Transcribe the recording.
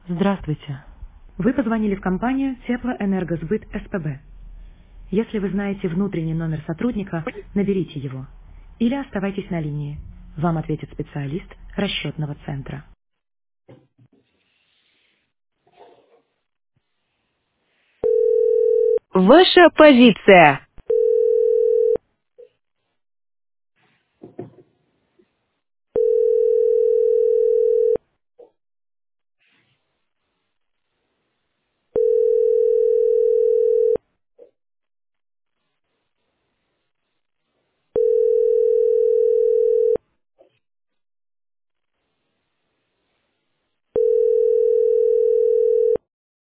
Здравствуйте. Вы позвонили в компанию Теплоэнергосбыт СПБ. Если вы знаете внутренний номер сотрудника, наберите его. Или оставайтесь на линии. Вам ответит специалист расчетного центра. Ваша позиция.